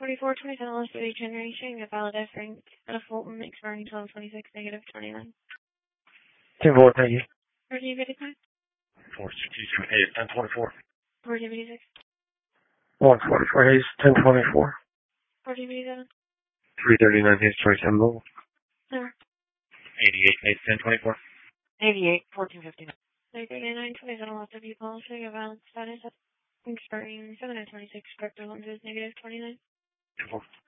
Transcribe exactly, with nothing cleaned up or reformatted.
twenty-four twenty-seven Lost City Generation, a valid F rank at a Fulton, expiring twelve twenty-six, negative twenty-nine. ten four, thank you. four G fifty-five. four sixty-seven, Hayes, ten twenty-four. four G fifty-six. one forty-four, Hayes, ten twenty-four. four G fifty-seven. three thirty-nine, Hayes, twenty-seven mobile. Sir. eighty-eight, Hayes, ten twenty-four. eighty-eight, fourteen fifty-nine. three thirty-nine twenty-seven Lost City Policy, a valid status at expiring seven twenty-six, correct lenses, negative twenty-nine. ten four.